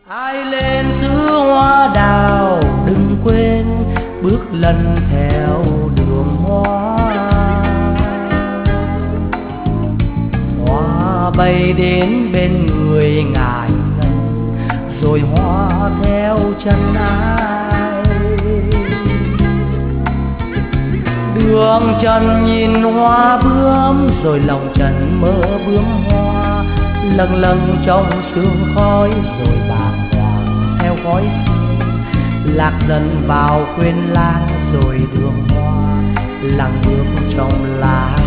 ai lên giữ hoa đào đừng quên bước lần theo đường hoa. Hoa bay đến bên người ngài ngân, rồi hoa theo chân ai. Đường trần nhìn hoa bướm, rồi lòng trần mơ bướm hoa. Lâng lâng trong sương khói, rồi bàng hoàng theo khói sương. Lạc dần vào quên lãng, rồi đường hoa lặng bước trong lá.